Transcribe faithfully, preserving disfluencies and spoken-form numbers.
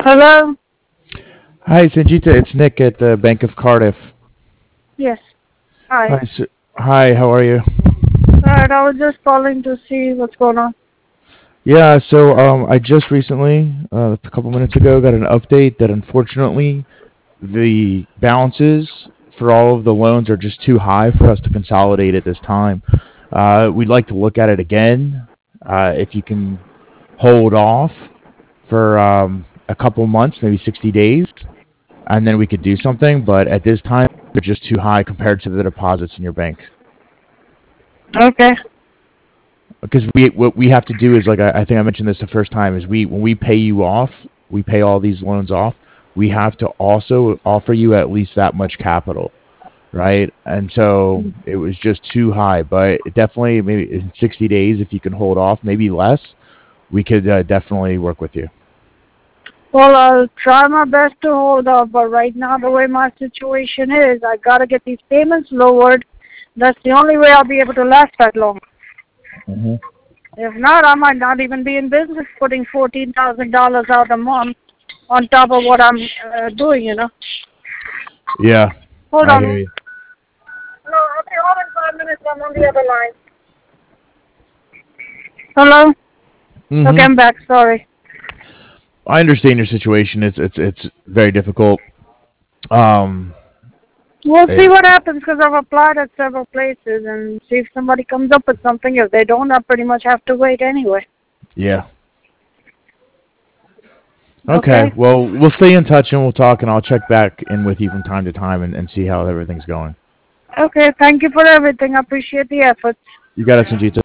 Hello? Hi, Sanjita. It's Nick at the Bank of Cardiff. Yes. Hi. Hi, sir. Hi. How are you? Alright, I was just calling to see what's going on. Yeah. So, um, I just recently, uh, a couple minutes ago, got an update that unfortunately the balances for all of the loans are just too high for us to consolidate at this time. Uh, we'd like to look at it again. Uh, if you can hold off for um, a couple months, maybe sixty days, and then we could do something. But at this time, they're just too high compared to the deposits in your bank. Okay. Because we what we have to do is, like, I, I think I mentioned this the first time, is we when we pay you off, we pay all these loans off, we have to also offer you at least that much capital, right? And so it was just too high. But definitely, maybe in sixty days, if you can hold off, maybe less, we could uh, definitely work with you. Well, I'll try my best to hold off, but right now, the way my situation is, I gotta get these payments lowered. That's the only way I'll be able to last that long. Mm-hmm. If not, I might not even be in business putting fourteen thousand dollars out a month on top of what I'm uh, doing, you know. Yeah, Hold I on. hear No, you. okay, hold on five minutes. I'm on the other line. Hello? Okay, Mm-hmm. I'm back. Sorry. I understand your situation. It's it's it's very difficult. Um, We'll see it, what happens because I've applied at several places and see if somebody comes up with something. If they don't, I pretty much have to wait anyway. yeah. Okay. Okay? Well, we'll stay in touch and we'll talk, and I'll check back in with you from time to time and, and see how everything's going. Okay, thank you for everything. I appreciate the effort. You got it, Sanjita.